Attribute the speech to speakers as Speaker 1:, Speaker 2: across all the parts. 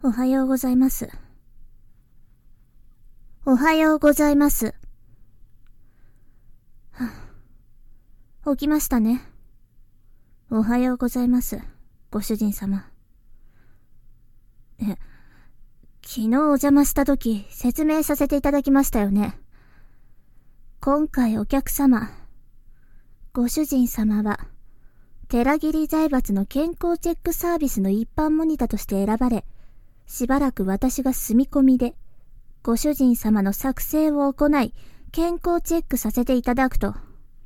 Speaker 1: おはようございます。おはようございます。起きましたね。おはようございます、ご主人様。昨日お邪魔した時、説明させていただきましたよね。今回お客様、ご主人様は、寺切財閥の健康チェックサービスの一般モニターとして選ばれ、しばらく私が住み込みで、ご主人様の作成を行い、健康チェックさせていただくと。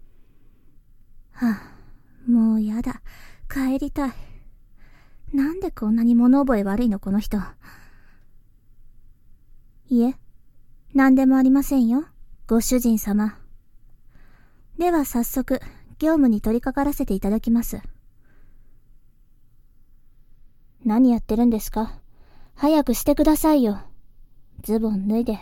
Speaker 1: もうやだ。帰りたい。なんでこんなに物覚え悪いの、この人。いえ、なんでもありませんよ、ご主人様。では早速、業務に取り掛からせていただきます。何やってるんですか？早くしてくださいよ。ズボン脱いで。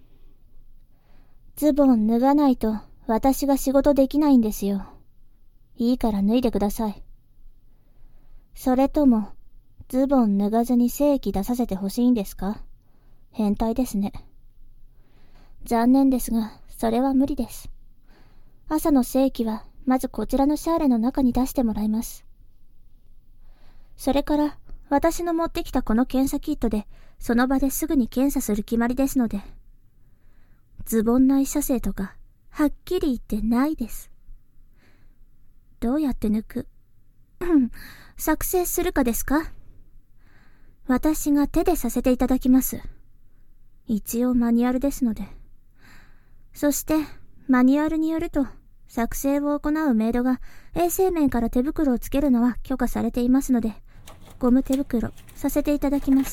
Speaker 1: ズボン脱がないと私が仕事できないんですよ。いいから脱いでください。それとも、ズボン脱がずに正規出させてほしいんですか？変態ですね。残念ですが、それは無理です。朝の正規は、まずこちらのシャーレの中に出してもらいます。それから、私の持ってきたこの検査キットで、その場ですぐに検査する決まりですので。ズボン内射精とか、はっきり言ってないです。どうやって抜く作成するかですか？私が手でさせていただきます。一応マニュアルですので。そして、マニュアルによると、作成を行うメイドが衛生面から手袋をつけるのは許可されていますので、ゴム手袋させていただきます。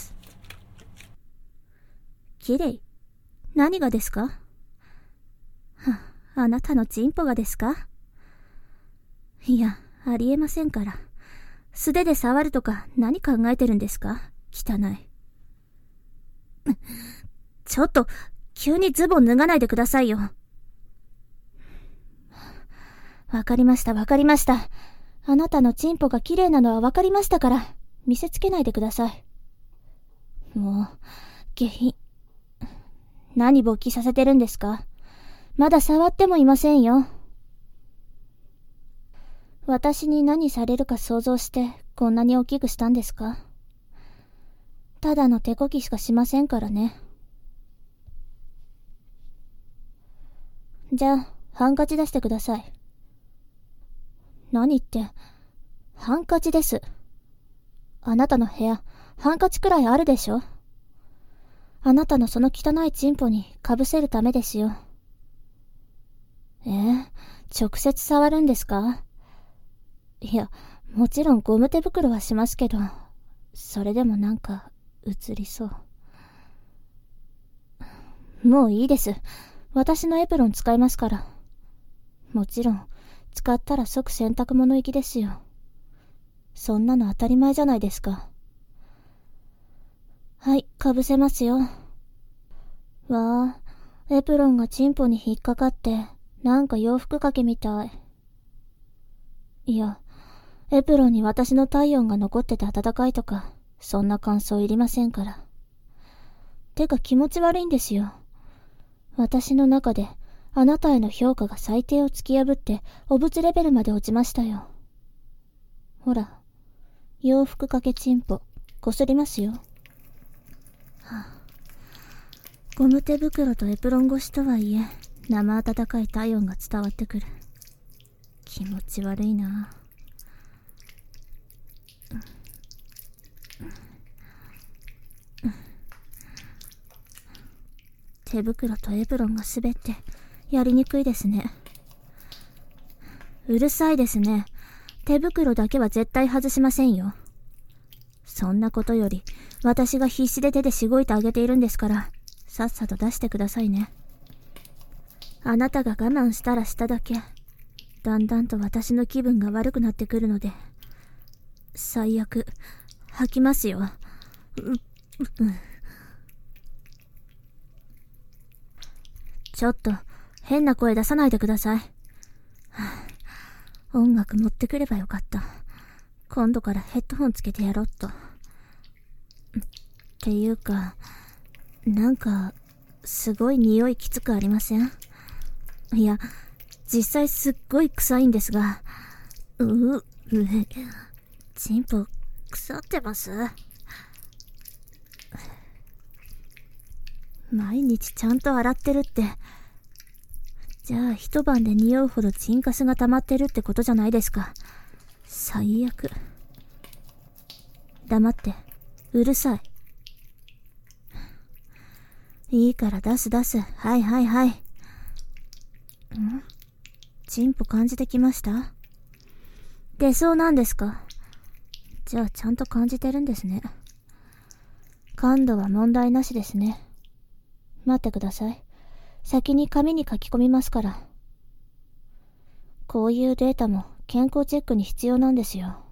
Speaker 1: きれい？何がですか？あなたのチンポがですか？いや、ありえませんから。素手で触るとか何考えてるんですか？汚い。ちょっと、急にズボン脱がないでくださいよ。わかりましたわかりました。あなたのチンポが綺麗なのはわかりましたから、見せつけないでください。もう、下品。何勃起させてるんですか？まだ触ってもいませんよ。私に何されるか想像してこんなに大きくしたんですか？ただの手こきしかしませんからね。じゃあ、ハンカチ出してください。何って、ハンカチです。あなたの部屋、ハンカチくらいあるでしょ？あなたのその汚いチンポにかぶせるためですよ。直接触るんですか？いや、もちろんゴム手袋はしますけど、それでもなんか、映りそう。もういいです。私のエプロン使いますから。もちろん、使ったら即洗濯物行きですよ。そんなの当たり前じゃないですか。はい、かぶせますよ。わあ、エプロンがチンポに引っかかって、なんか洋服掛けみたい。いや、エプロンに私の体温が残ってて暖かいとか、そんな感想いりませんから。てか気持ち悪いんですよ。私の中で、あなたへの評価が最低を突き破って、お物レベルまで落ちましたよ。ほら、洋服掛けチンポ、こすりますよ。ゴム手袋とエプロン越しとはいえ、生温かい体温が伝わってくる。気持ち悪いな。手袋とエプロンが滑ってやりにくいですね。うるさいですね。手袋だけは絶対外しませんよ。そんなことより私が必死で手でしごいてあげているんですから、さっさと出してくださいね。あなたが我慢したらしただけ、だんだんと私の気分が悪くなってくるので、最悪吐きますよ。ちょっと変な声出さないでください。音楽持ってくればよかった。今度からヘッドホンつけてやろっと。 ていうか、なんか、すごい匂いきつくありません？いや、実際すっごい臭いんですが、チンポ、腐ってます？毎日ちゃんと洗ってるって。じゃあ一晩で匂うほどチンカスが溜まってるってことじゃないですか。最悪。黙って。うるさい。いいから出す。はい。チンポ感じてきました？出そうなんですか？じゃあちゃんと感じてるんですね。感度は問題なしですね。待ってください。先に紙に書き込みますから。こういうデータも健康チェックに必要なんですよ。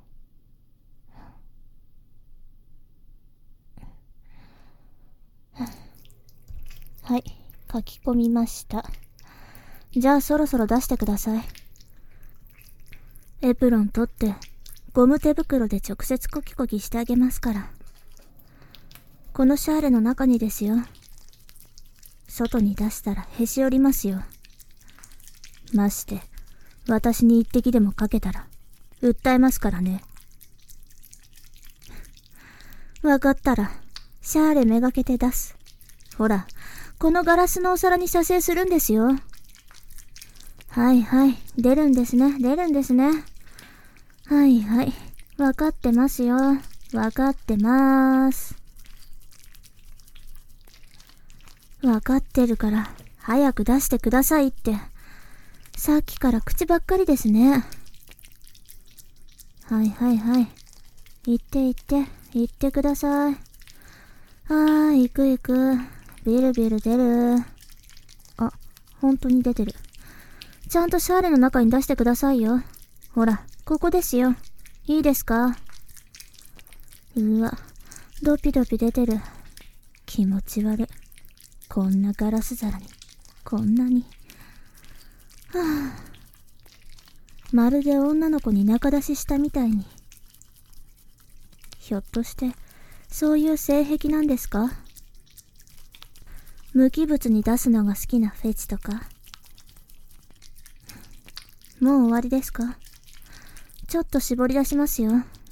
Speaker 1: はい、書き込みました。じゃあそろそろ出してください。エプロン取って、ゴム手袋で直接コキコキしてあげますから。このシャーレの中にですよ。外に出したらへし折りますよ。まして、私に一滴でもかけたら、訴えますからね。わかったら、シャーレめがけて出す。ほら、このガラスのお皿に射精するんですよ。はい、出るんですね。はい、わかってますよ。わかってまーす。わかってるから、早く出してくださいって。さっきから口ばっかりですね。はい。行ってください。行く。ビル出る。あ、本当に出てる。ちゃんとシャーレの中に出してくださいよ。ほら、ここですよ。いいですか？うわ、ドピドピ出てる。気持ち悪い。こんなガラス皿に、こんなに。まるで女の子に仲出ししたみたいに。ひょっとして、そういう性癖なんですか？無機物に出すのが好きなフェチとか。もう終わりですか？ちょっと絞り出しますよ。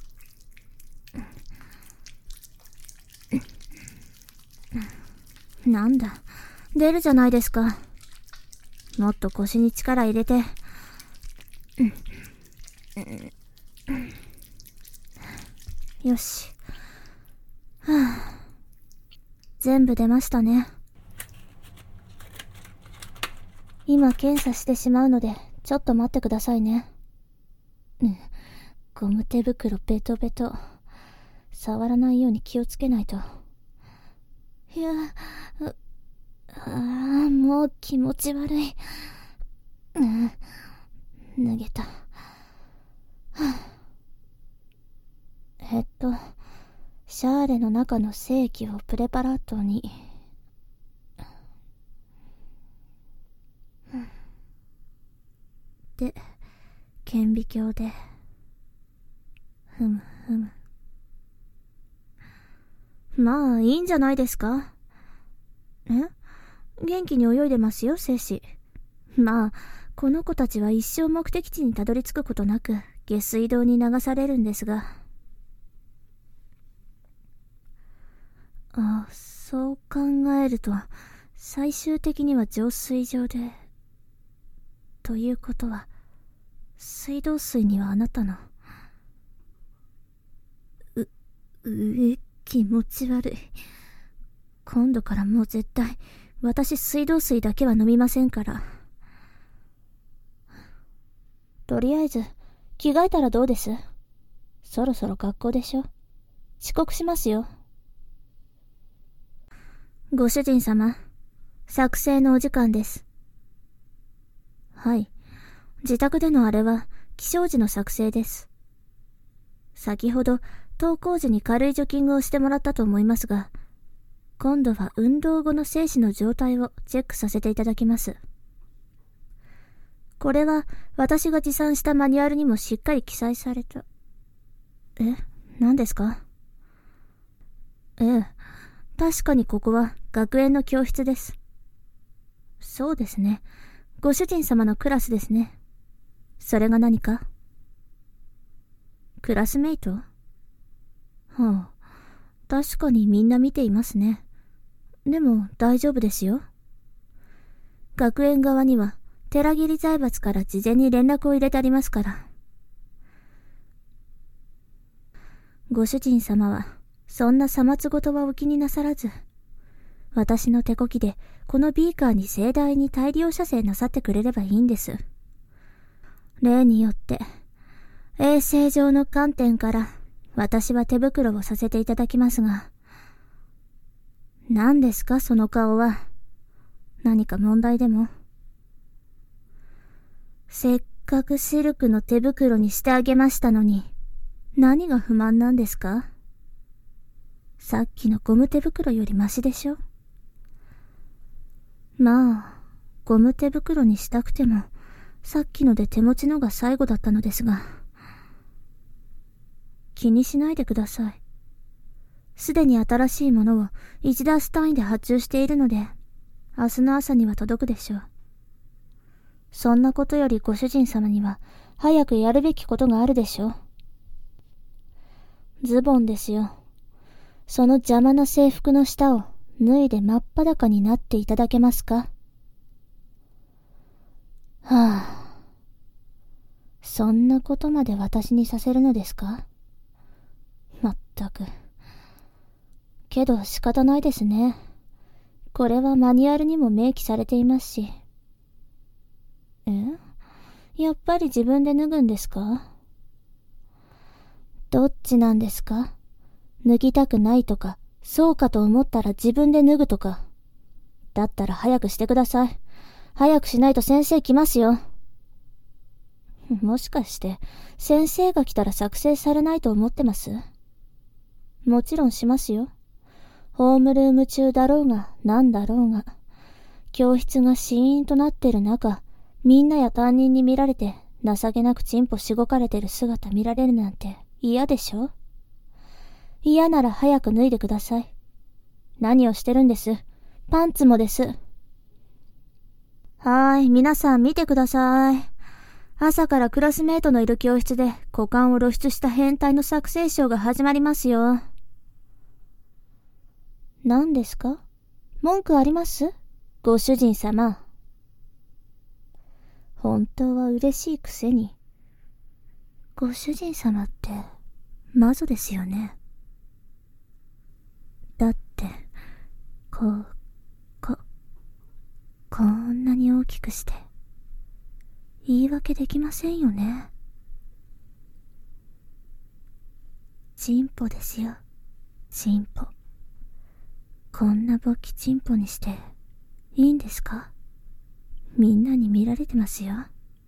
Speaker 1: なんだ、出るじゃないですか。もっと腰に力入れて。よし。全部出ましたね。今検査してしまうので、ちょっと待ってくださいね。ゴム手袋ベトベト。触らないように気をつけないと。いや、もう気持ち悪い。脱げた。シャーレの中の精液をプレパラートに。で、顕微鏡で。ふむ。まあ、いいんじゃないですか？元気に泳いでますよ、精子。まあ、この子たちは一生目的地にたどり着くことなく、下水道に流されるんですが。そう考えると、最終的には浄水場で。ということは、水道水にはあなたの。気持ち悪い。今度からもう絶対、私水道水だけは飲みませんから。とりあえず、着替えたらどうです？そろそろ学校でしょ？遅刻しますよ。ご主人様、作成のお時間です。はい。自宅でのあれは、起床時の作成です。先ほど、登校時に軽いジョギングをしてもらったと思いますが、今度は運動後の精子の状態をチェックさせていただきます。これは、私が持参したマニュアルにもしっかり記載された。何ですか？ 確かにここは学園の教室です。そうですね。ご主人様のクラスですね。それが何か？クラスメイト？はあ、確かにみんな見ていますね。でも大丈夫ですよ。学園側には寺切財閥から事前に連絡を入れてありますから。ご主人様はそんなさまつごとはお気になさらず、私の手こきでこのビーカーに盛大に大量射精なさってくれればいいんです。例によって衛生上の観点から私は手袋をさせていただきますが、何ですかその顔は。何か問題でも？せっかくシルクの手袋にしてあげましたのに、何が不満なんですか？さっきのゴム手袋よりマシでしょ？まあ、ゴム手袋にしたくても、さっきので手持ちのが最後だったのですが。気にしないでください。すでに新しいものを1ダース単位で発注しているので、明日の朝には届くでしょう。そんなことよりご主人様には早くやるべきことがあるでしょう。ズボンですよ。その邪魔な制服の下を脱いで真っ裸になっていただけますか？はあ。そんなことまで私にさせるのですか？まったく。けど仕方ないですね。これはマニュアルにも明記されていますし。やっぱり自分で脱ぐんですか？どっちなんですか？脱ぎたくないとか、そうかと思ったら自分で脱ぐとか。だったら早くしてください。早くしないと先生来ますよ。もしかして、先生が来たら作成されないと思ってます？もちろんしますよ。ホームルーム中だろうが、なんだろうが。教室がシーンとなってる中、みんなや担任に見られて、情けなくチンポしごかれてる姿見られるなんて嫌でしょ？嫌なら早く脱いでください。何をしてるんです？パンツもです。皆さん見てください。朝からクラスメートのいる教室で股間を露出した変態の作成ショーが始まりますよ。何ですか？文句あります？ご主人様。本当は嬉しいくせに。ご主人様って魔女ですよね。だって、こんなに大きくして、言い訳できませんよね。チンポですよ、チンポ。こんな勃起チンポにして、いいんですか？みんなに見られてますよ。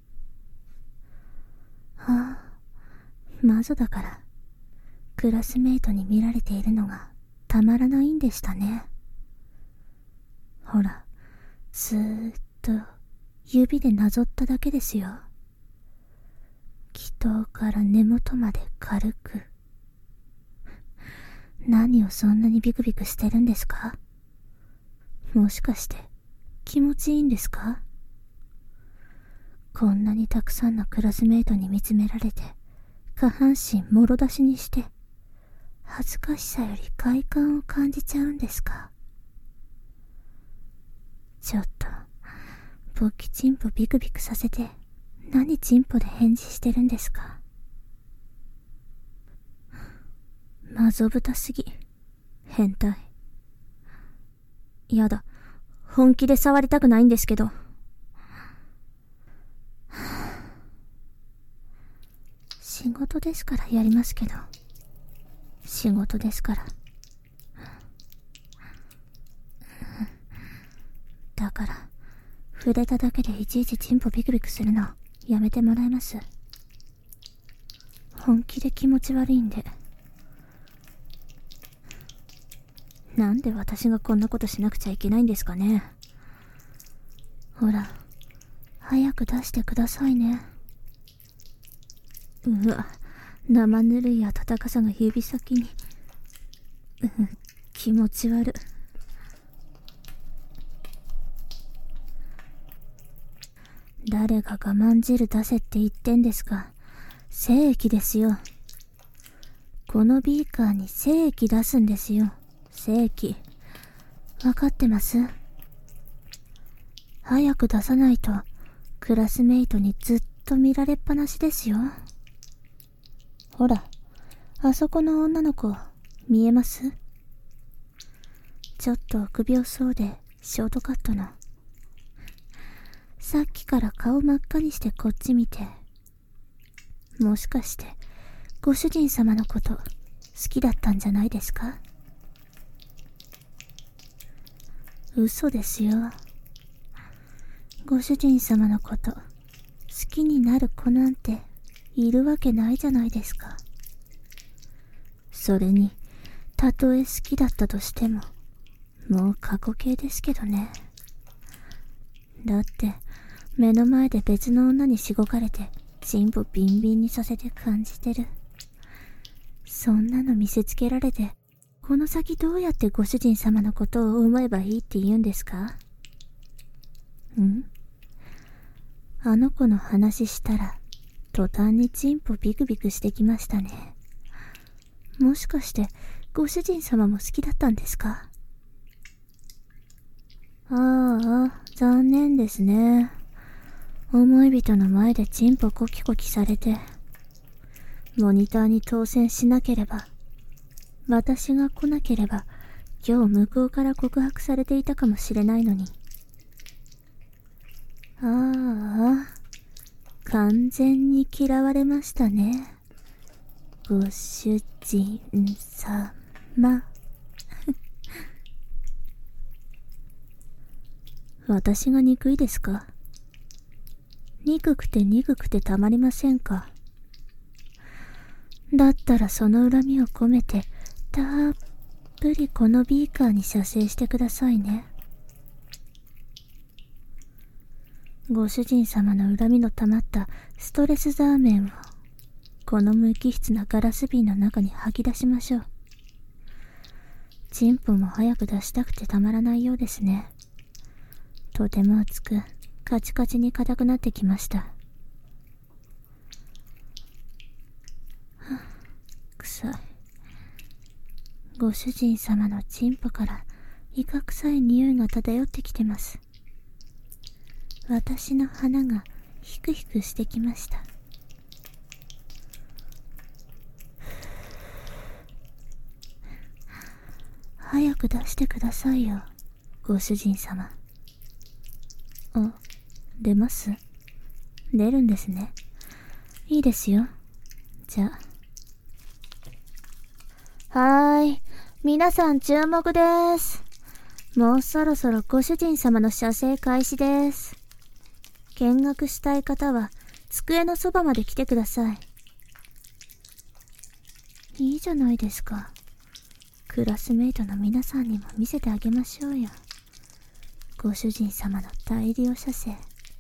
Speaker 1: 魔女だから、クラスメイトに見られているのがたまらないんでしたね。ほら、スーッと指でなぞっただけですよ。気頭から根元まで軽く。何をそんなにビクビクしてるんですか？もしかして気持ちいいんですか？こんなにたくさんのクラスメイトに見つめられて、下半身もろ出しにして、恥ずかしさより快感を感じちゃうんですか？ちょっと、勃起チンポビクビクさせて、何チンポで返事してるんですか？マゾブタすぎ。変態。やだ。本気で触りたくないんですけど。仕事ですからやりますけど。仕事ですから。だから、触れただけでいちいちチンポビクビクするのやめてもらえます？本気で気持ち悪いんで。なんで私がこんなことしなくちゃいけないんですかね。ほら、早く出してくださいね。生ぬるい温かさが指先に。 気持ち悪。誰が我慢汁出せって言ってんですか。精液ですよ。このビーカーに精液出すんですよ。精液。わかってます？早く出さないと、クラスメイトにずっと見られっぱなしですよ。ほら、あそこの女の子、見えます？ちょっと臆病そうで、ショートカットの。さっきから顔真っ赤にしてこっち見て。もしかして、ご主人様のこと好きだったんじゃないですか？嘘ですよ。ご主人様のこと好きになる子なんているわけないじゃないですか。それに、たとえ好きだったとしても、もう過去形ですけどね。だって、目の前で別の女にしごかれて、チンポビンビンにさせて感じてる。そんなの見せつけられて、この先どうやってご主人様のことを思えばいいって言うんですか？あの子の話したら、途端にチンポビクビクしてきましたね。もしかして、ご主人様も好きだったんですか？ああ、残念ですね。思い人の前でチンポコキコキされて、モニターに当選しなければ、私が来なければ、今日向こうから告白されていたかもしれないのに。ああ、完全に嫌われましたね。ご主人様。私が憎いですか？憎くてたまりませんか？だったらその恨みを込めて、たっぷりこのビーカーに射精してくださいね。ご主人様の恨みの溜まったストレスザーメンを、この無機質なガラス瓶の中に吐き出しましょう。チンポも早く出したくてたまらないようですね。とても熱く、カチカチに硬くなってきました。臭い。ご主人様のチンポからイカ臭い匂いが漂ってきてます。私の鼻がヒクヒクしてきました。早く出してくださいよ、ご主人様。あ、出ます？出るんですね。いいですよ。じゃあ。はーい。皆さん注目です。もうそろそろご主人様の射精開始です。見学したい方は机のそばまで来てください。いいじゃないですか。クラスメイトの皆さんにも見せてあげましょうよ。ご主人様の大量射精。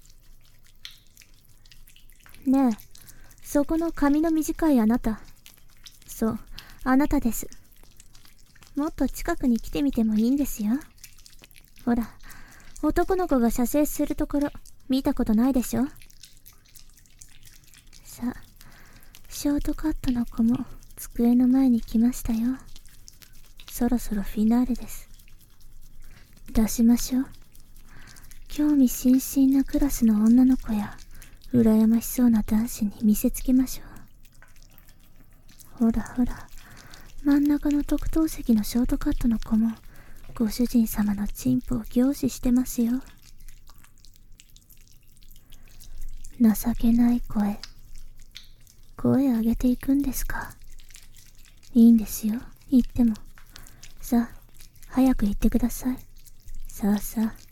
Speaker 1: ねえ、そこの髪の短いあなた。そう、あなたです。もっと近くに来てみてもいいんですよ。ほら、男の子が射精するところ、見たことないでしょ？さあ、ショートカットの子も机の前に来ましたよ。そろそろフィナーレです。出しましょう。興味津々なクラスの女の子や、羨ましそうな男子に見せつけましょう。ほらほら、真ん中の特等席のショートカットの子も、ご主人様のチンポを凝視してますよ。情けない声。声上げていくんですか？いいんですよ、言っても。さあ、早く言ってください。さあさあ。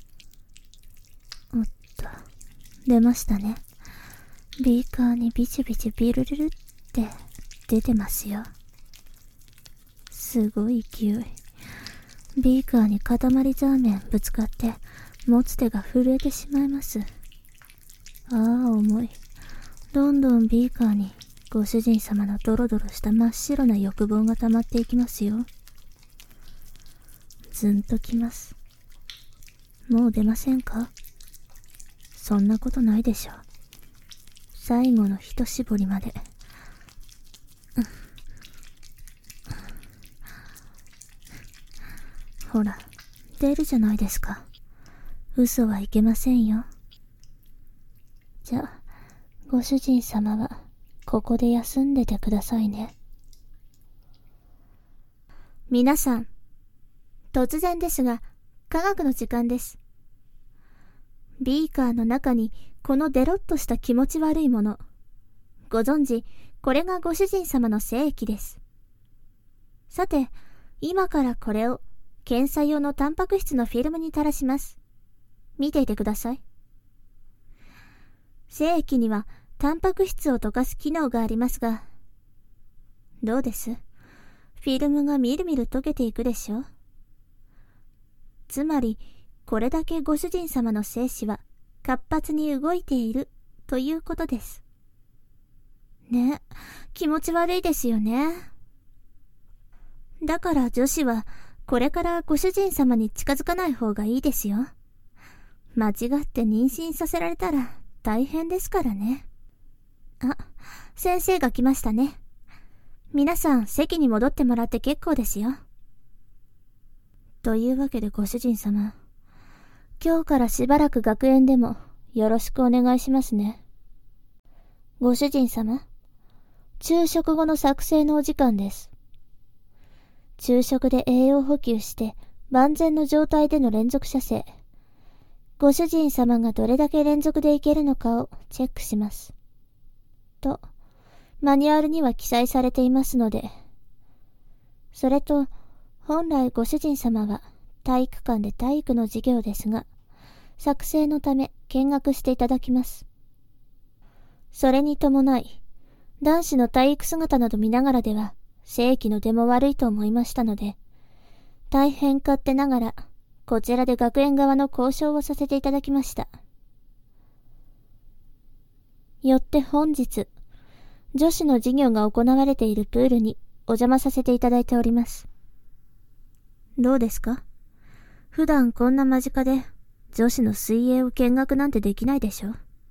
Speaker 1: おっと、出ましたね。ビーカーにビチビチビルルルって出てますよ。すごい勢い。ビーカーに塊ザーメンぶつかって持つ手が震えてしまいます。ああ、重い。どんどんビーカーにご主人様のドロドロした真っ白な欲望が溜まっていきますよ。 ずんときます。もう出ませんか？そんなことないでしょ。最後の一絞りまで。ほら、出るじゃないですか。嘘はいけませんよ。じゃあ、ご主人様は、ここで休んでてくださいね。皆さん、突然ですが、科学の時間です。ビーカーの中にこのデロッとした気持ち悪いもの。ご存知、これがご主人様の精液です。さて、今からこれを検査用のタンパク質のフィルムに垂らします。見ていてください。精液にはタンパク質を溶かす機能がありますが、どうです？フィルムがみるみる溶けていくでしょ？つまり、これだけご主人様の精子は活発に動いているということです。ね、気持ち悪いですよね。だから女子はこれからご主人様に近づかない方がいいですよ。間違って妊娠させられたら大変ですからね。あ、先生が来ましたね。皆さん席に戻ってもらって結構ですよ。というわけでご主人様、今日からしばらく学園でもよろしくお願いしますね。ご主人様、昼食後の作成のお時間です。昼食で栄養補給して万全の状態での連続射精。ご主人様がどれだけ連続でいけるのかをチェックします。と、マニュアルには記載されていますので。それと、本来ご主人様は体育館で体育の授業ですが、作成のため見学していただきます。それに伴い、男子の体育姿など見ながらでは、精液の出も悪いと思いましたので、大変勝手ながら、こちらで学園側の交渉をさせていただきました。よって本日、女子の授業が行われているプールにお邪魔させていただいております。どうですか？普段こんな間近で女子の水泳を見学なんてできないでしょ？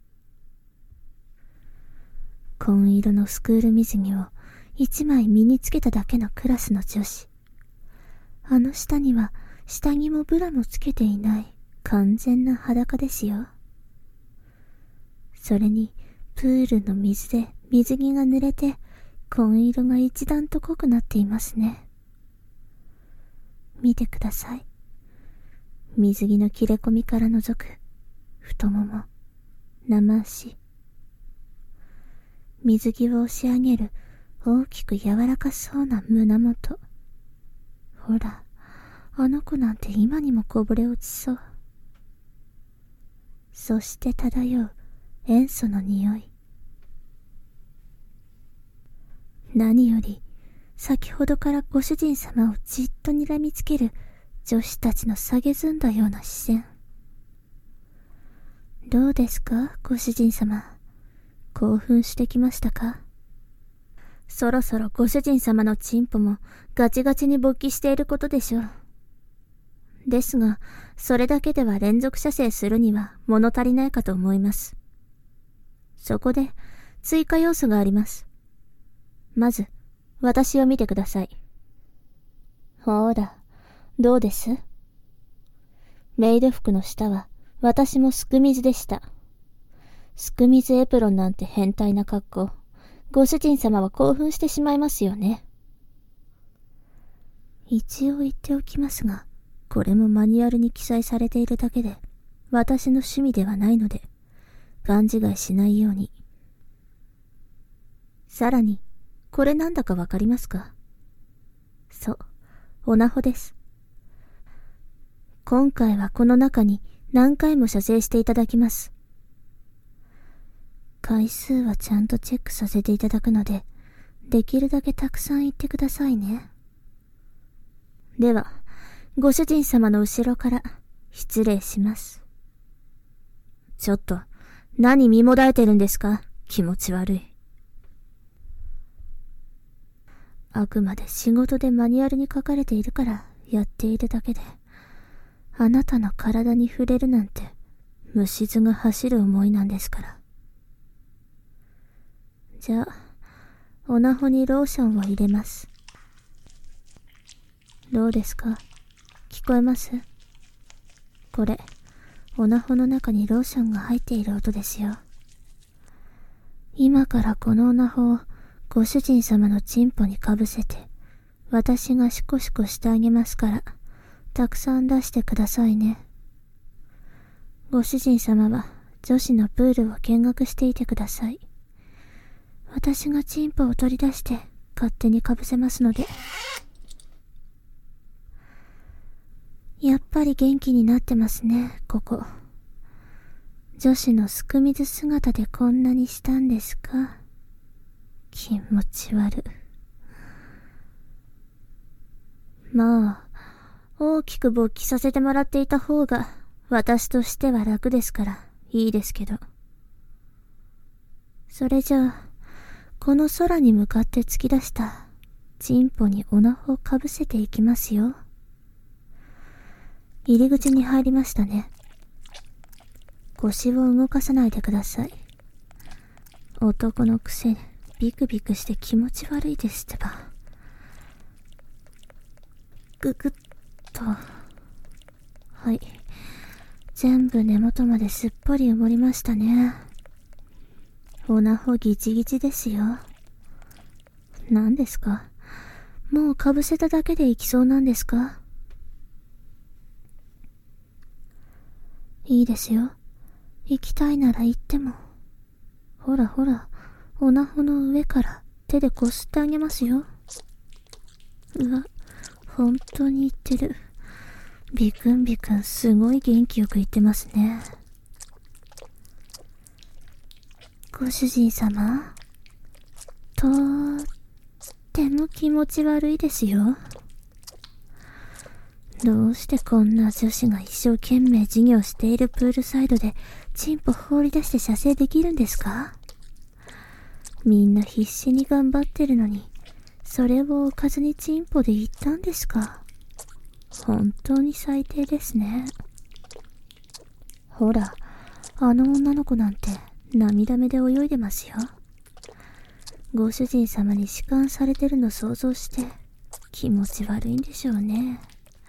Speaker 1: 紺色のスクール水着を一枚身につけただけのクラスの女子。あの下には下着もブラもつけていない完全な裸ですよ。それにプールの水で水着が濡れて紺色が一段と濃くなっていますね。見てください。水着の切れ込みから覗く太もも、生足。水着を押し上げる大きく柔らかそうな胸元。ほら、あの子なんて今にもこぼれ落ちそう。そして漂う塩素の匂い。何より、先ほどからご主人様をじっと睨みつける女子たちの下げずんだような視線。どうですか、ご主人様。興奮してきましたか？そろそろご主人様のチンポもガチガチに勃起していることでしょう。ですが、それだけでは連続射精するには物足りないかと思います。そこで追加要素があります。まず、私を見てください。ほら、どうです？メイド服の下は私もすく水でした。すく水エプロンなんて変態な格好。ご主人様は興奮してしまいますよね。一応言っておきますが、これもマニュアルに記載されているだけで、私の趣味ではないので、勘違いしないように。さらに、これなんだかわかりますか？そう、オナホです。今回はこの中に何回も射精していただきます。回数はちゃんとチェックさせていただくので、できるだけたくさん言ってくださいね。では、ご主人様の後ろから失礼します。ちょっと、何身もだえてるんですか？気持ち悪い。あくまで仕事でマニュアルに書かれているからやっているだけで、あなたの体に触れるなんて、虫唾が走る思いなんですから。じゃあ、おなほにローションを入れます。どうですか？聞こえます？これ、おなほの中にローションが入っている音ですよ。今からこのおなほをご主人様のチンポにかぶせて、私がシコシコしてあげますから、たくさん出してくださいね。ご主人様は女子のプールを見学していてください。私がチンポを取り出して勝手にかぶせますので。やっぱり元気になってますね、ここ。女子のすく水姿でこんなにしたんですか？気持ち悪。まあ、大きく勃起させてもらっていた方が私としては楽ですからいいですけど。それじゃあ、この空に向かって突き出したチンポにおなほをかぶせていきますよ。入り口に入りましたね。腰を動かさないでください。男のくせにビクビクして気持ち悪いですってば。ぐぐっと。はい。全部根元まですっぽり埋まりましたね。おなほギチギチですよ。何ですか？もうかぶせただけでいきそうなんですか？いいですよ。行きたいなら行っても。ほらほら、おなほの上から手でこすってあげますよ。うわ、本当に言ってる。ビクンビクンすごい元気よく言ってますね。ご主人様、とっても気持ち悪いですよ。どうしてこんな女子が一生懸命授業しているプールサイドでチンポ放り出して射精できるんですか？みんな必死に頑張ってるのに、それをおかずにチンポで言ったんですか？本当に最低ですね。ほら、あの女の子なんて涙目で泳いでますよ。ご主人様に弛緩されてるの想像して気持ち悪いんでしょうね。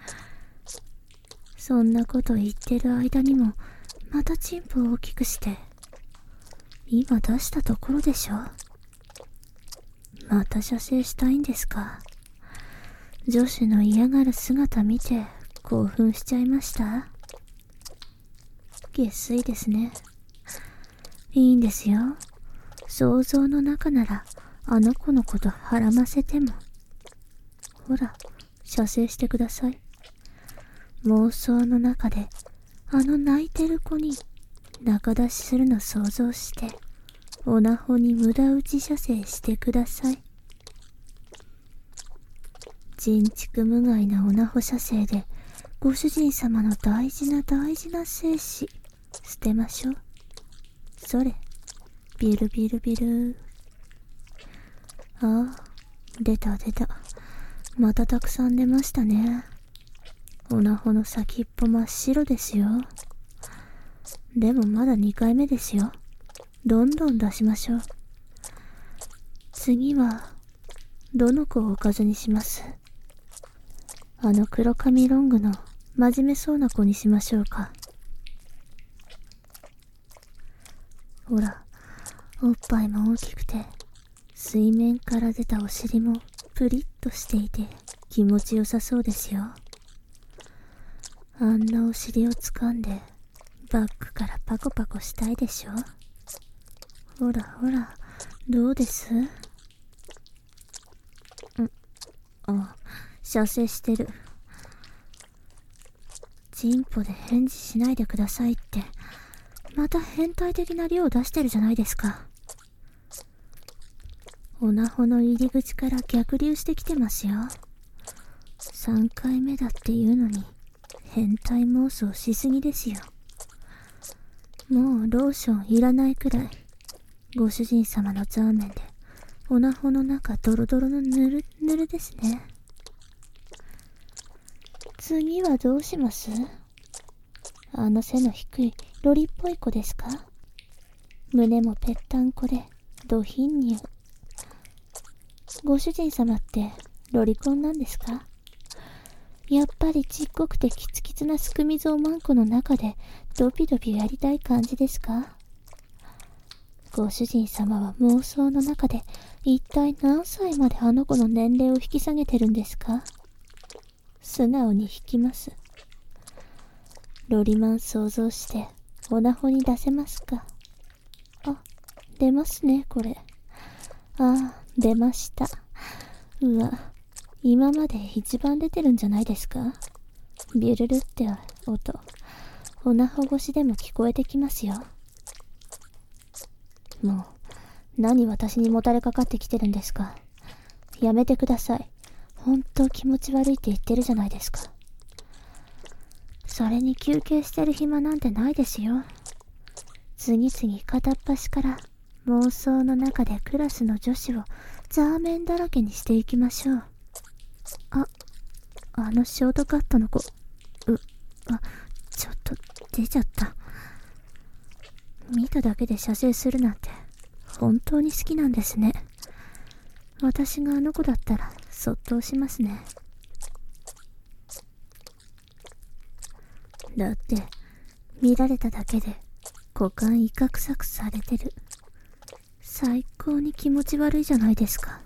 Speaker 1: そんなこと言ってる間にもまたチンポを大きくして今出したところでしょ。また射精したいんですか？女子の嫌がる姿見て興奮しちゃいました？下水ですね。いいんですよ。想像の中ならあの子のことはらませても。ほら、射精してください。妄想の中であの泣いてる子に仲出しするの想像しておなほに無駄打ち射精してください。人畜無害なおなほ射精でご主人様の大事な大事な精子捨てましょう。それ、ビルビルビル。ああ、出た出た。またたくさん出ましたね。おなほの先っぽ真っ白ですよ。でもまだ2回目ですよ。どんどん出しましょう。次はどの子をおかずにします？あの黒髪ロングの真面目そうな子にしましょうか。ほら、おっぱいも大きくて水面から出たお尻もプリッとしていて気持ちよさそうですよ。あんなお尻を掴んでバックからパコパコしたいでしょ。ほらほら、どうです？あ、射精してる。チンポで返事しないでくださいってまた変態的な量を出してるじゃないですか。おなほの入り口から逆流してきてますよ。3回目だっていうのに変態妄想しすぎですよ。もうローションいらないくらいご主人様のザーメンでおなほの中ドロドロのぬるぬるですね。 次はどうします？あの背の低いロリっぽい子ですか？胸もぺったんこでド貧乳。ご主人様ってロリコンなんですか？やっぱりちっこくてキツキツなスクミゾーマンコの中でドピドピやりたい感じですか？ご主人様は妄想の中で一体何歳まであの子の年齢を引き下げてるんですか？素直に引きます。ロリマン想像してオナホに出せますか？あ、出ますねこれ。ああ、出ました。うわ、今まで一番出てるんじゃないですか？ビュルルって音、オナホ越しでも聞こえてきますよ。もう、何私にもたれかかってきてるんですか？やめてください。本当気持ち悪いって言ってるじゃないですか。それに休憩してる暇なんてないですよ。次々片っ端から妄想の中でクラスの女子をザーメンだらけにしていきましょう。あのショートカットの子、ちょっと出ちゃった。見ただけで射精するなんて本当に好きなんですね。私があの子だったらそっとしますね。だって見られただけで股間威嚇臭くされてる。最高に気持ち悪いじゃないですか。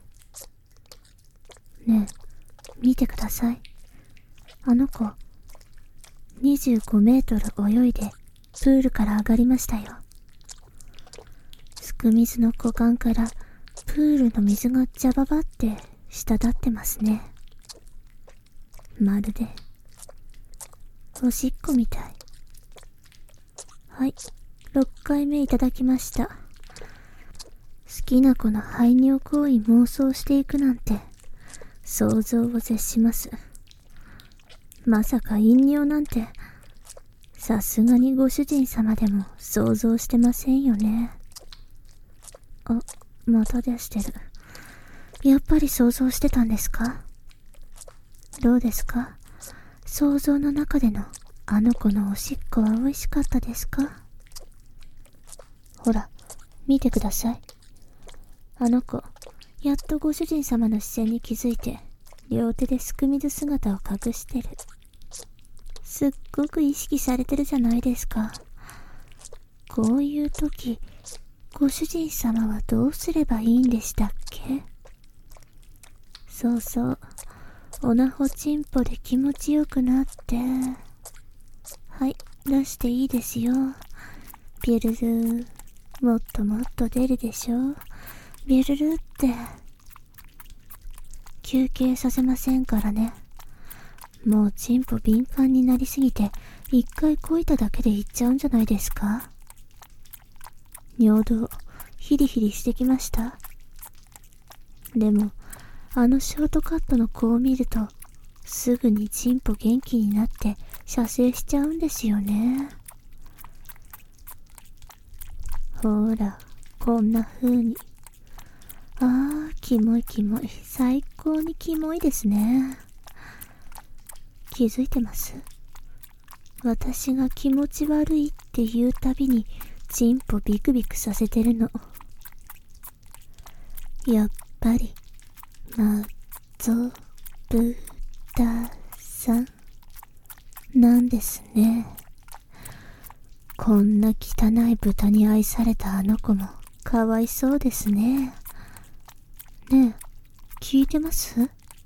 Speaker 1: ねえ、見てください。あの子25メートル泳いでプールから上がりましたよ。すく水の股間からプールの水がジャババって滴ってますね。まるでおしっこみたい。はい、6回目いただきました。好きな子の排尿行為妄想していくなんて想像を絶します。まさか飲尿なんてさすがにご主人様でも想像してませんよね。あ、また出してる。やっぱり想像してたんですか？どうですか？想像の中でのあの子のおしっこは美味しかったですか？ほら、見てください。あの子、やっとご主人様の視線に気づいて、両手ですく水姿を隠してる。すっごく意識されてるじゃないですか。こういう時、ご主人様はどうすればいいんでしたっけ？そうそう、おなほちんぽで気持ちよくなって。はい、出していいですよ。ビュルル、もっともっと出るでしょ。ビュルルって。休憩させませんからね。もうチンポ敏感になりすぎて、一回こいただけでいっちゃうんじゃないですか？尿道、ヒリヒリしてきました。でも、あのショートカットの子を見ると、すぐにチンポ元気になって射精しちゃうんですよね。ほら、こんな風に。あー、キモいキモい。最高にキモいですね。気づいてます？私が気持ち悪いって言うたびにチンポビクビクさせてるの。やっぱりマゾブタさんなんですね。こんな汚い豚に愛されたあの子もかわいそうですね。ねえ、聞いてます？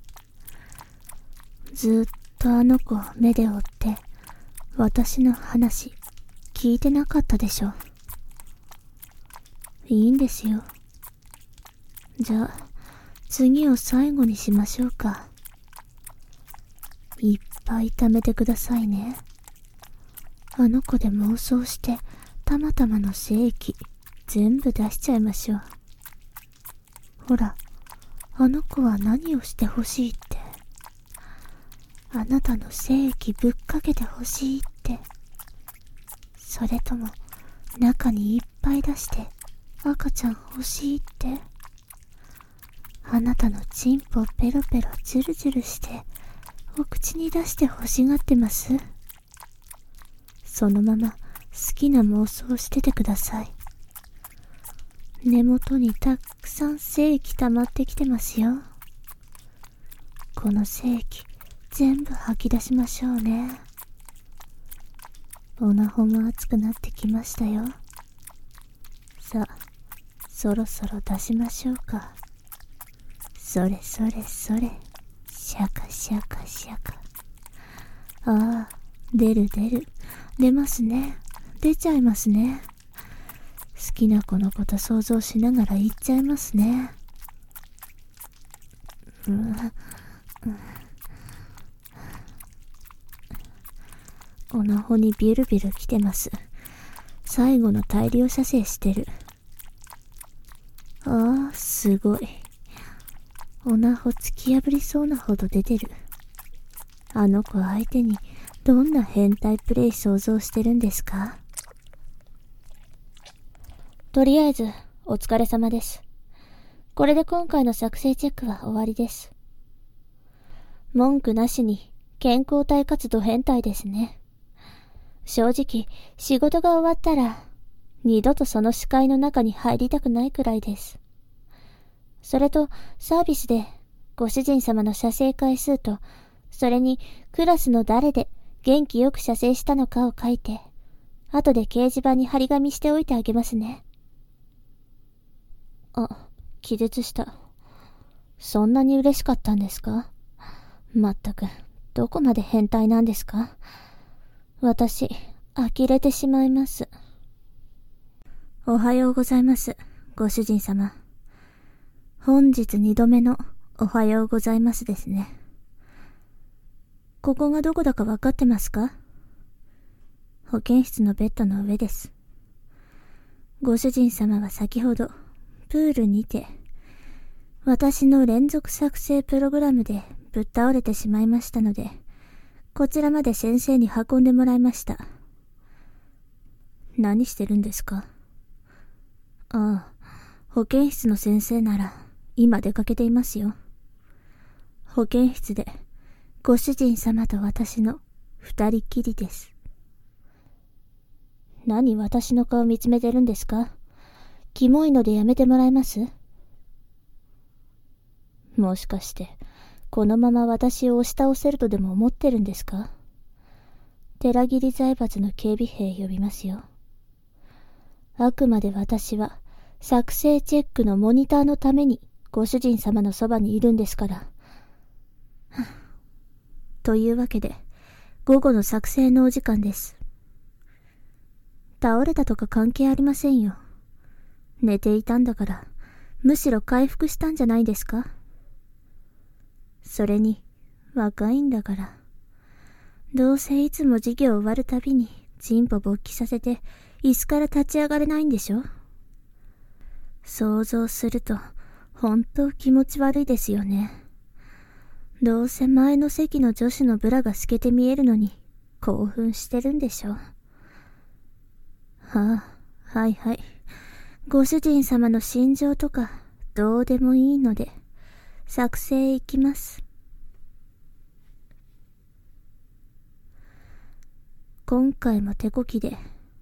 Speaker 1: ずっとあの子を目で追って私の話聞いてなかったでしょ。いいんですよ。じゃあ次を最後にしましょうか。いっぱい貯めてくださいね。あの子で妄想してたまたまの精液全部出しちゃいましょう。ほら、あの子は何をしてほしいって。あなたの精液ぶっかけてほしいって。それとも中にいっぱい出して赤ちゃん欲しいって。あなたのチンポペロペロジュルジュルしてお口に出して欲しがってます？そのまま好きな妄想をしててください。根元にたくさん精液溜まってきてますよ。この精液全部吐き出しましょうね。おなほも熱くなってきましたよ。さあ、そろそろ出しましょうか。それそれそれ、シャカシャカシャカ。ああ、出る出る、出ますね。出ちゃいますね。好きな子のこと想像しながら言っちゃいますね。おなほにビュルビュル来てます。最後の大量射精してる。ああ、すごい。おなほ突き破りそうなほど出てる。あの子相手にどんな変態プレイ想像してるんですか？とりあえず、お疲れ様です。これで今回の作成チェックは終わりです。文句なしに健康体かつド変態ですね。正直、仕事が終わったら、二度とその視界の中に入りたくないくらいです。それと、サービスで、ご主人様の射精回数と、それに、クラスの誰で元気よく射精したのかを書いて、後で掲示板に張り紙しておいてあげますね。あ、気絶した。そんなに嬉しかったんですか？まったく、どこまで変態なんですか？私、呆れてしまいます。おはようございます、ご主人様。本日2度目のおはようございますですね。ここがどこだかわかってますか？保健室のベッドの上です。ご主人様は先ほど、プールにて、私の連続作成プログラムでぶっ倒れてしまいましたので、こちらまで先生に運んでもらいました。何してるんですか？ああ、保健室の先生なら今出かけていますよ。保健室でご主人様と私の二人きりです。何私の顔見つめてるんですか？キモいのでやめてもらえます？もしかしてこのまま私を押し倒せるとでも思ってるんですか？寺切財閥の警備兵呼びますよ。あくまで私は作成チェックのモニターのためにご主人様のそばにいるんですから。というわけで午後の作成のお時間です。倒れたとか関係ありませんよ。寝ていたんだからむしろ回復したんじゃないですか？それに、若いんだから。どうせいつも授業終わるたびに、チンポ勃起させて、椅子から立ち上がれないんでしょ？想像すると、本当気持ち悪いですよね。どうせ前の席の女子のブラが透けて見えるのに、興奮してるんでしょ？はあ、はいはい。ご主人様の心情とか、どうでもいいので、作成いきます。今回も手こきで。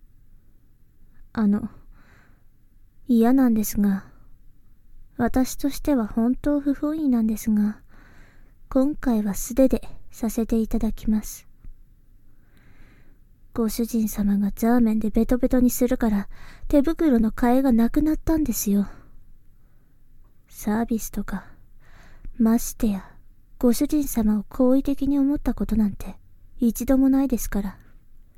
Speaker 1: 嫌なんですが、私としては本当不本意なんですが、今回は素手でさせていただきます。ご主人様がザーメンでベトベトにするから手袋の替えがなくなったんですよ。サービスとか、ましてやご主人様を好意的に思ったことなんて一度もないですから。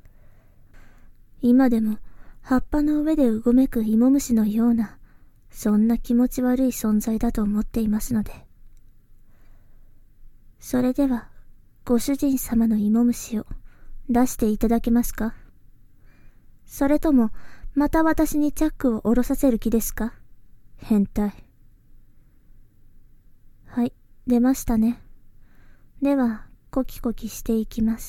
Speaker 1: 今でも葉っぱの上でうごめく芋虫のような、そんな気持ち悪い存在だと思っていますので。それでは、ご主人様の芋虫を出していただけますか？それとも、また私にチャックを下ろさせる気ですか？変態。はい、出ましたね。では、コキコキしていきます。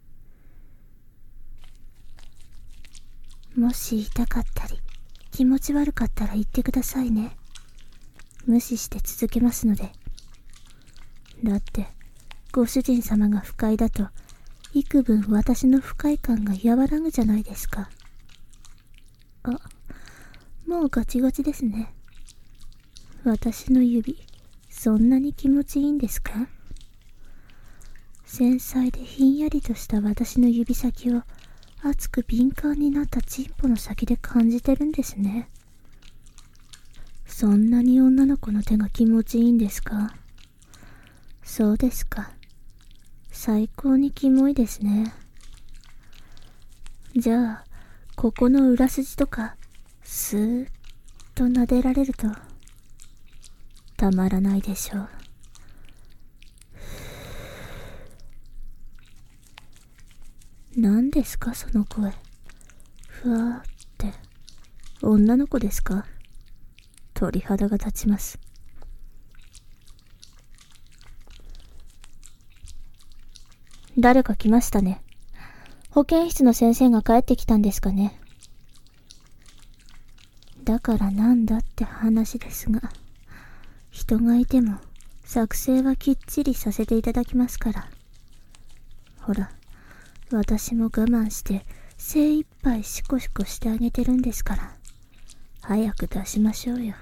Speaker 1: もし痛かったり、気持ち悪かったら言ってくださいね。無視して続けますので。だって、 ご主人様が不快だと、幾分私の不快感が和らぐじゃないですか。あ、もうガチガチですね。私の指、そんなに気持ちいいんですか？繊細でひんやりとした私の指先を熱く敏感になったチンポの先で感じてるんですね。そんなに女の子の手が気持ちいいんですか？そうですか。最高にキモいですね。じゃあ、ここの裏筋とか、スーッと撫でられると、たまらないでしょう。何ですかその声。ふわーって、女の子ですか？鳥肌が立ちます。誰か来ましたね。保健室の先生が帰ってきたんですかね。だからなんだって話ですが、人がいても作成はきっちりさせていただきますから。ほら、私も我慢して精一杯シコシコしてあげてるんですから、早く出しましょうよ。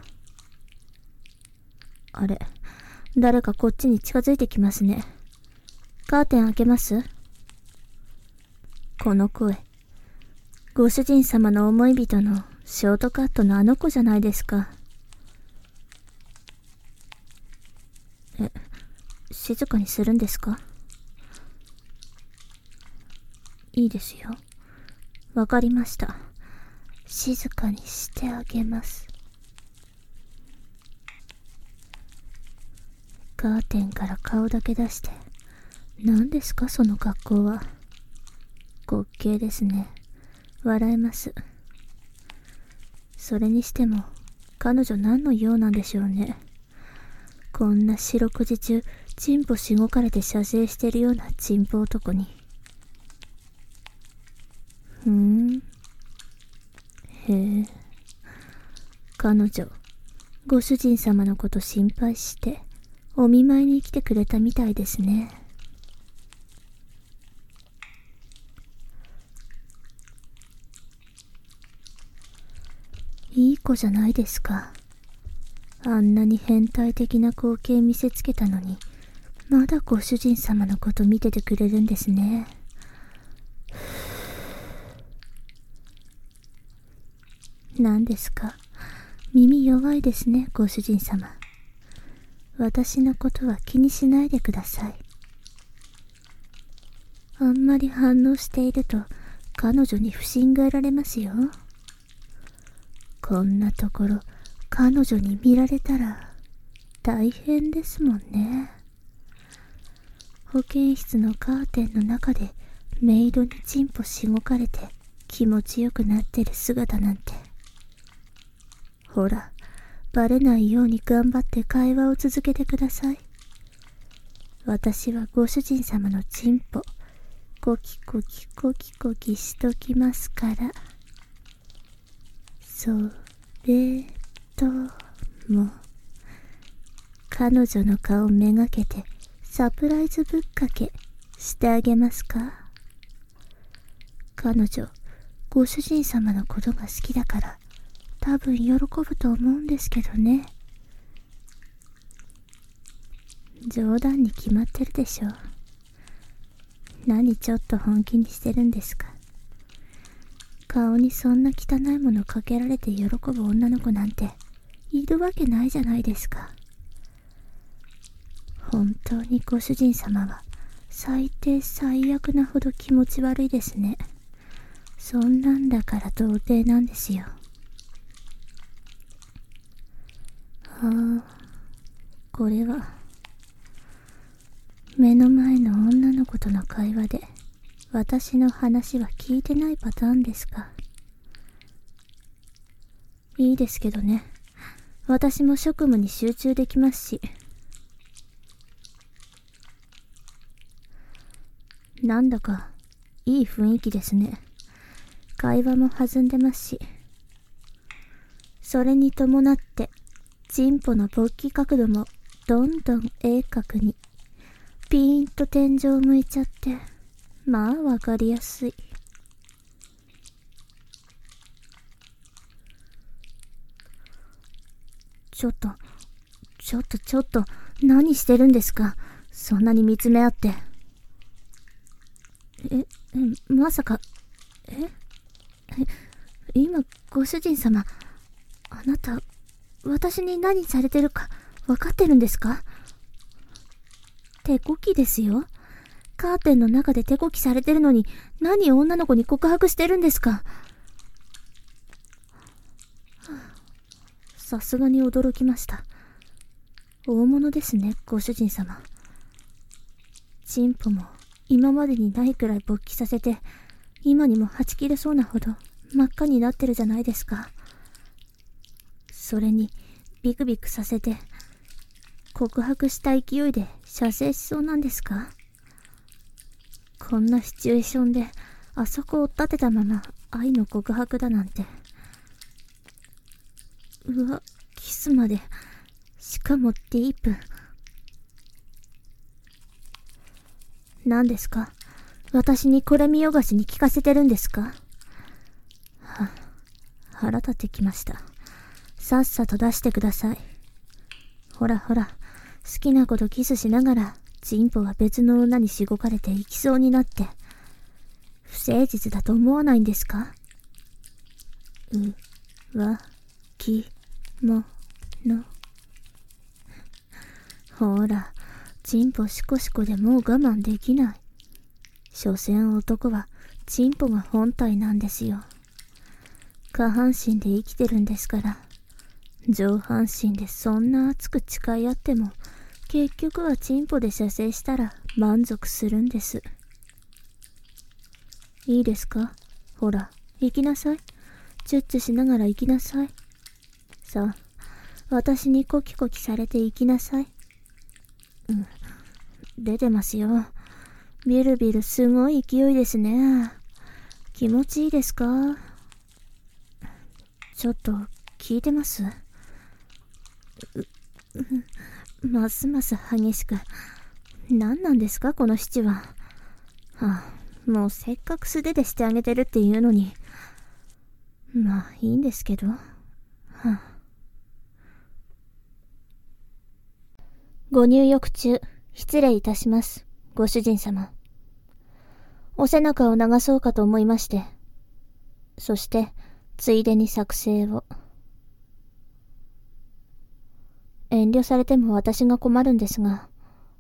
Speaker 1: あれ、誰かこっちに近づいてきますね。カーテン開けます？この声、ご主人様の思い人のショートカットのあの子じゃないですか。静かにするんですか？いいですよ。わかりました。静かにしてあげます。カーテンから顔だけ出して、何ですかその格好は。滑稽ですね。笑えます。それにしても、彼女何の用なんでしょうね。こんな四六時中、チンポしごかれて射精してるようなチンポ男に。へえ。彼女、ご主人様のこと心配して、お見舞いに来てくれたみたいですね。いい子じゃないですか。あんなに変態的な光景見せつけたのに、まだご主人様のこと見ててくれるんですね。何ですか？耳弱いですね、ご主人様。私のことは気にしないでください。あんまり反応していると、彼女に不信がられますよ。こんなところ、彼女に見られたら、大変ですもんね。保健室のカーテンの中で、メイドにチンポしごかれて、気持ちよくなってる姿なんて。ほら、バレないように頑張って会話を続けてください。私はご主人様のチンポ、コキコキコキコキしときますから。それとも、彼女の顔めがけてサプライズぶっかけしてあげますか？彼女、ご主人様のことが好きだから、多分喜ぶと思うんですけどね。冗談に決まってるでしょ。何ちょっと本気にしてるんですか。顔にそんな汚いものかけられて喜ぶ女の子なんているわけないじゃないですか。本当にご主人様は最低最悪なほど気持ち悪いですね。そんなんだから童貞なんですよ。これは目の前の女の子との会話で私の話は聞いてないパターンですか。いいですけどね。私も職務に集中できますし。なんだかいい雰囲気ですね。会話も弾んでますし。それに伴ってチンポの勃起角度もどんどん鋭角に。 ピーンと天井を向いちゃって、まあわかりやすい。ちょっと、何してるんですか？そんなに見つめ合って。まさか、今、ご主人様、あなた、私に何されてるか、わかってるんですか？手こきですよ。カーテンの中で手こきされてるのに、何女の子に告白してるんですか？さすがに驚きました。大物ですね、ご主人様。チンポも今までにないくらい勃起させて、今にもはち切れそうなほど真っ赤になってるじゃないですか。それにビクビクさせて、告白した勢いで射精しそうなんですか？こんなシチュエーションであそこを立てたまま愛の告白だなんて。うわ、キスまで。しかもディープ。何ですか？私にこれ見よがしに聞かせてるんですか？腹立ってきました。さっさと出してください。ほらほら、好きな子とキスしながら、チンポが別の女にしごかれて行きそうになって、不誠実だと思わないんですか？きもの。ほら、チンポシコシコでもう我慢できない。所詮男はチンポが本体なんですよ。下半身で生きてるんですから、上半身でそんな熱く誓い合っても、結局はチンポで射精したら満足するんです。いいですか？ほら、行きなさい。チュッチュしながら行きなさい。さあ、私にコキコキされて行きなさい。出てますよ。ビルビルすごい勢いですね。気持ちいいですか？ちょっと聞いてます？ますます激しく。何なんですかこの七は。もうせっかく素手でしてあげてるっていうのに。まあいいんですけど。ご入浴中、失礼いたします、ご主人様。お背中を流そうかと思いまして。そして、ついでに作成を。遠慮されても私が困るんですが。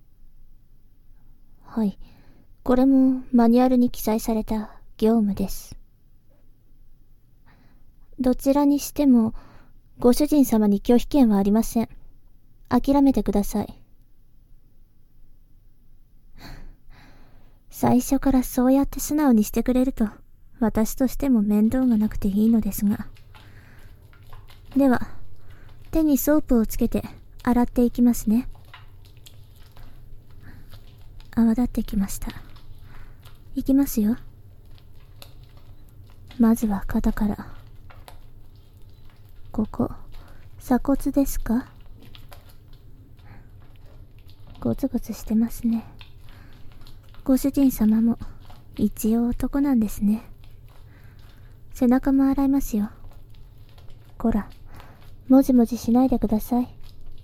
Speaker 1: はい、これもマニュアルに記載された業務です。どちらにしても、ご主人様に拒否権はありません。諦めてください。最初からそうやって素直にしてくれると、私としても面倒がなくていいのですが。では、手にソープをつけて洗っていきますね。泡立ってきました。いきますよ。まずは肩から。ここ、鎖骨ですか？ゴツゴツしてますね。ご主人様も一応男なんですね。背中も洗いますよ。こら、もじもじしないでください。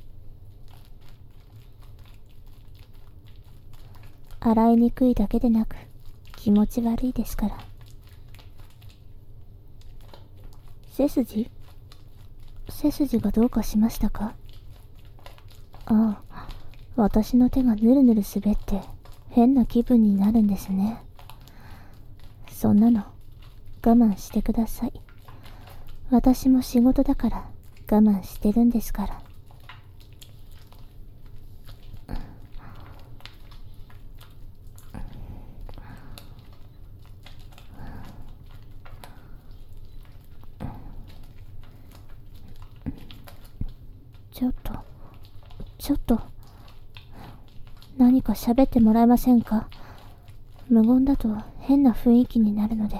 Speaker 1: 洗いにくいだけでなく気持ち悪いですから。背筋がどうかしましたか？ああ、私の手がぬるぬる滑って変な気分になるんですね。そんなの我慢してください。私も仕事だから我慢してるんですから。ちょっと、何か喋ってもらえませんか？無言だと変な雰囲気になるので。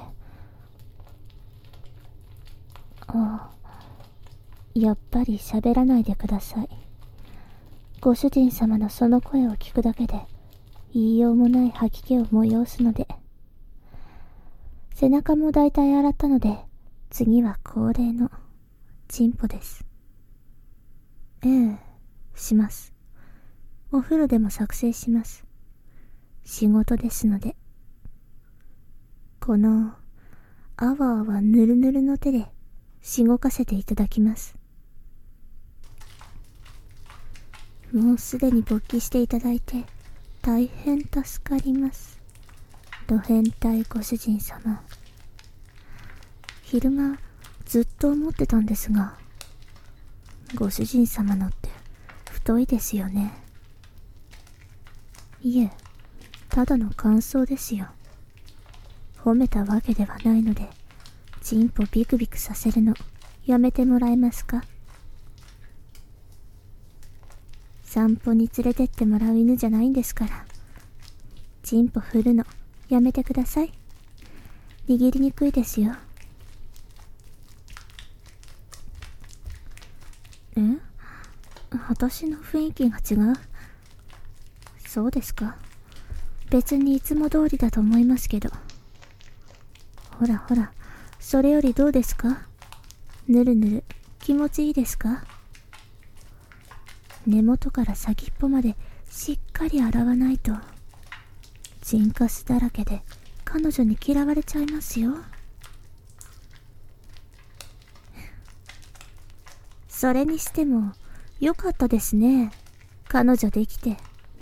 Speaker 1: やっぱり喋らないでください。ご主人様のその声を聞くだけで言いようもない吐き気を催すので。背中もだいたい洗ったので、次は恒例のチンポです。ええ、します。お風呂でも作成します。仕事ですので。このあわあわぬるぬるの手でしごかせていただきます。もうすでに勃起していただいて大変助かります。ド変態ご主人様。昼間ずっと思ってたんですが、ご主人様のって太いですよね。いえ、ただの感想ですよ。褒めたわけではないので、チンポビクビクさせるのやめてもらえますか。散歩に連れてってもらう犬じゃないんですから、チンポ振るのやめてください。握りにくいですよ。私の雰囲気が違う？そうですか。別にいつも通りだと思いますけど。ほらほら、それよりどうですか？ぬるぬる、気持ちいいですか？根元から先っぽまでしっかり洗わないと、チンカスだらけで彼女に嫌われちゃいますよ。それにしても、よかったですね。彼女できて。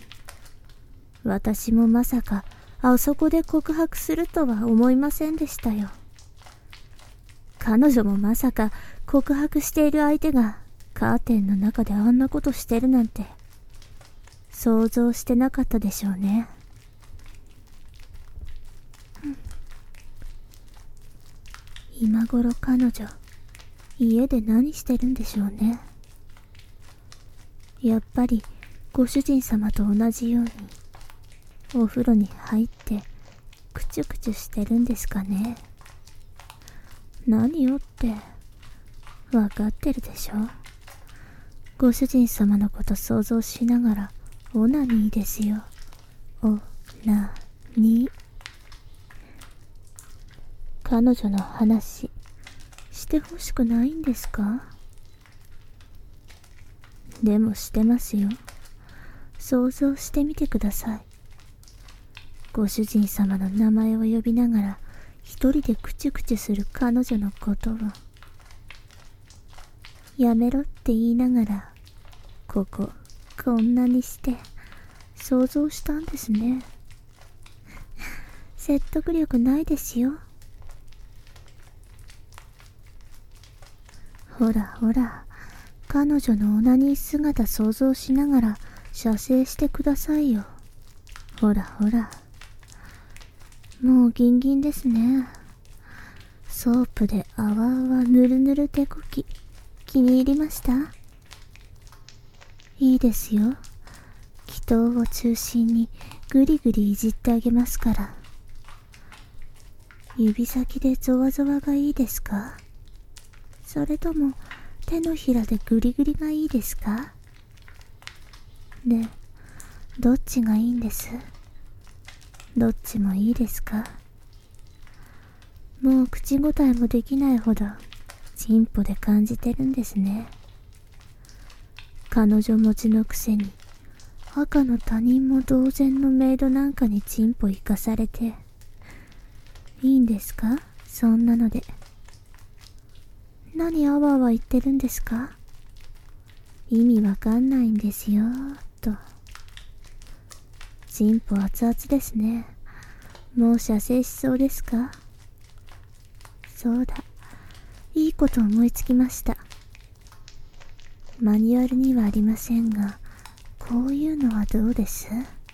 Speaker 1: 私もまさか、あそこで告白するとは思いませんでしたよ。彼女もまさか告白している相手がカーテンの中であんなことしてるなんて想像してなかったでしょうね。今頃彼女家で何してるんでしょうね。やっぱりご主人様と同じようにお風呂に入ってクチュクチュしてるんですかね。何よってわかってるでしょ。ご主人様のこと想像しながらオナニーですよ。オナニー。彼女の話してほしくないんですか？でもしてますよ。想像してみてください。ご主人様の名前を呼びながら一人でクチュクチュする彼女のことを、やめろって言いながらこんなにして想像したんですね。説得力ないですよ。ほらほら、彼女のオナニー姿想像しながら写生してくださいよ。ほらほら、もうギンギンですね。ソープであわあわぬるぬる手こき、気に入りました？いいですよ。気筒を中心にぐりぐりいじってあげますから。指先でゾワゾワがいいですか？それとも手のひらでグリグリがいいですか？ねえ、どっちがいいんです？どっちもいいですか？もう口答えもできないほどチンポで感じてるんですね。彼女持ちのくせに赤の他人も同然のメイドなんかにチンポ生かされていいんですか？そんなので。何あわあわ言ってるんですか？意味わかんないんですよと。チンポ熱々ですね。もう射精しそうですか？そうだ、いいこと思いつきました。マニュアルにはありませんが、こういうのはどうです？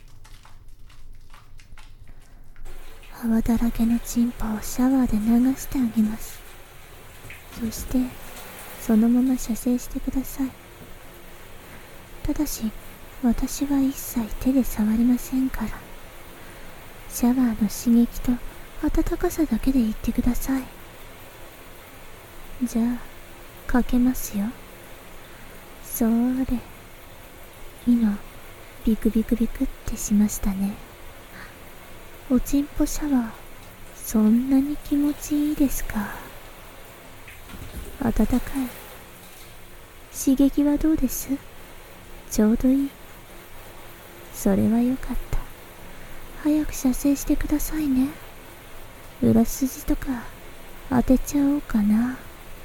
Speaker 1: 泡だらけのチンポをシャワーで流してあげます。そしてそのまま射精してください。ただし私は一切手で触りませんから。シャワーの刺激と温かさだけで言ってください。じゃあかけますよ。それ、今ビクビクビクってしましたね。 おちんぽシャワー、そんなに気持ちいいですか？暖かい。刺激はどうです？ちょうどいい。それはよかった。早く射精してくださいね。裏筋とか当てちゃおうかな。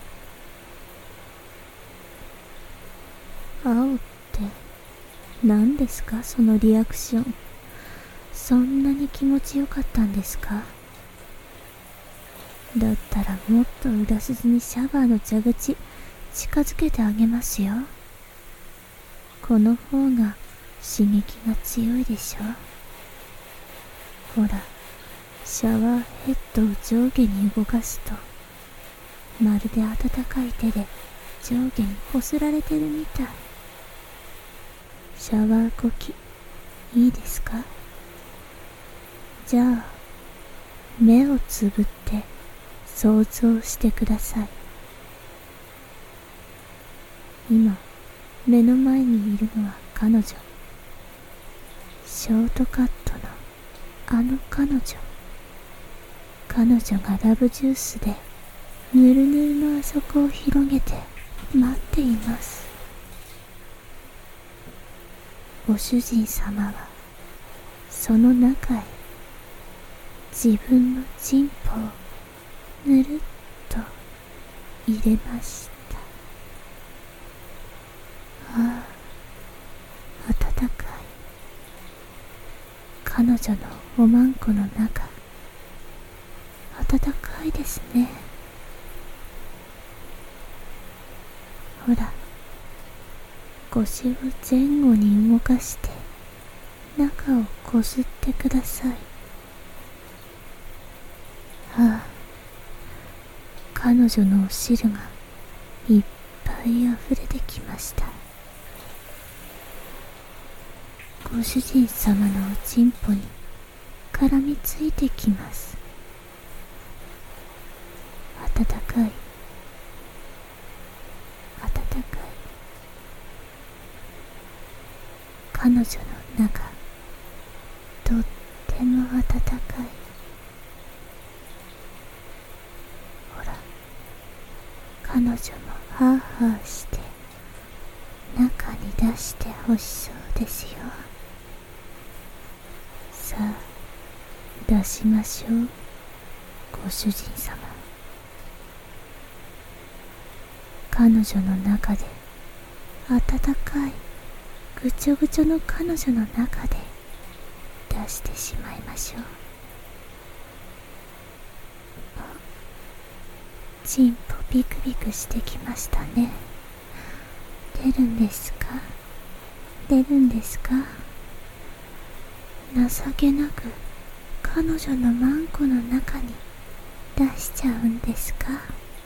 Speaker 1: 青って何ですか、そのリアクション。そんなに気持ちよかったんですか？だったらもっと裏筋にシャワーの蛇口近づけてあげますよ。この方が刺激が強いでしょ。ほら、シャワーヘッドを上下に動かすと、まるで温かい手で上下にこすられてるみたい。シャワー呼吸、いいですか？じゃあ、目をつぶって想像してください。今、目の前にいるのは彼女。ショートカットのあの彼女。彼女がラブジュースでぬるぬるのあそこを広げて待っています。ご主人様はその中へ自分のチンポをぬるっと入れました。ああ、暖かい。彼女のおまんこの中、暖かいですね。ほら、腰を前後に動かして中をこすってください。ああ、彼女のお汁がいっぱいあふれてきました。ご主人様のおちんぽに絡みついてきます。暖かい、暖かい。彼女の中、とっても暖かい。ほら、彼女もハーハーして中に出してほしそうですよ。さあ、出しましょう、ご主人様。彼女の中で、暖かいぐちょぐちょの彼女の中で出してしまいましょう。チンポビクビクしてきましたね。出るんですか？出るんですか？情けなく彼女のマンコの中に出しちゃうんですか？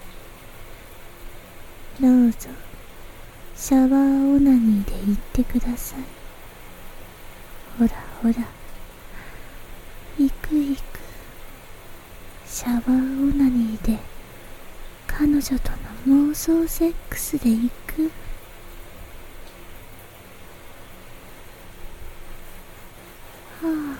Speaker 1: どうぞシャワーオナニーで言ってください。ほらほら、行く行く。シャワーオナニーで彼女との妄想セックスで行く。はあ、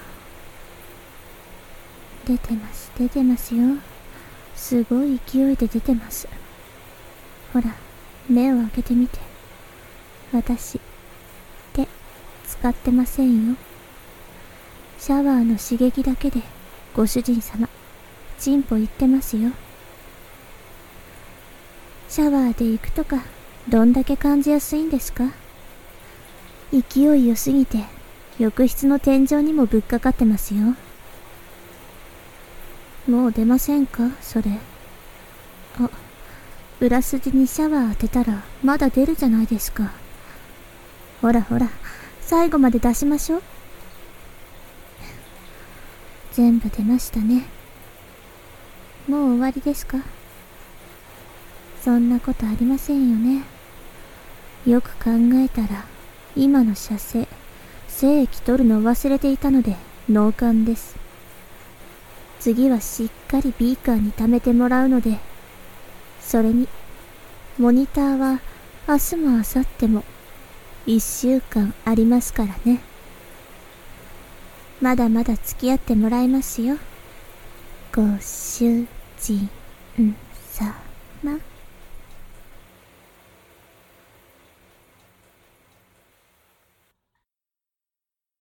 Speaker 1: 出てます出てますよ。すごい勢いで出てます。ほら、目を開けてみて。私、手、使ってませんよ。シャワーの刺激だけで、ご主人様、チンポいってますよ。シャワーで行くとか、どんだけ感じやすいんですか？勢い良すぎて、浴室の天井にもぶっかかってますよ。もう出ませんか、それ。あ、裏筋にシャワー当てたらまだ出るじゃないですか。ほらほら、最後まで出しましょう。全部出ましたね。もう終わりですか？そんなことありませんよね。よく考えたら、今の射精、精液取るの忘れていたので脳幹です。次はしっかりビーカーに溜めてもらうので、それに、モニターは明日も明後日も1週間ありますからね。 まだまだ付き合ってもらいますよ。ご主人様。